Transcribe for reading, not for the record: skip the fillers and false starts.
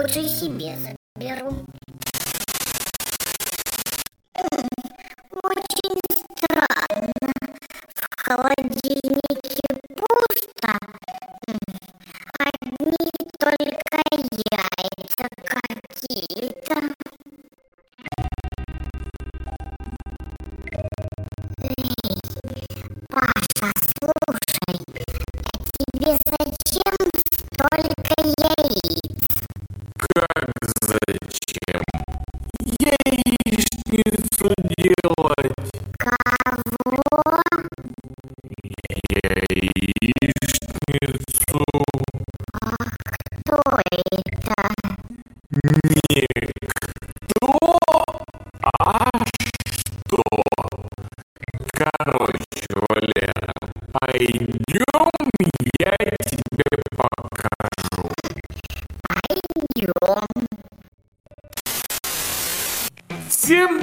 Лучше себе заберу. Очень странно. В холодильнике пусто. Одни только яйца какие-то. Паша, слушай, тебе зачем столько яиц? Как зачем? Яичницу делать. Кого? Яичницу. Кто это? Никто. А что? Короче, Валера, пойдем, я тебе покажу. Пойдем. Всем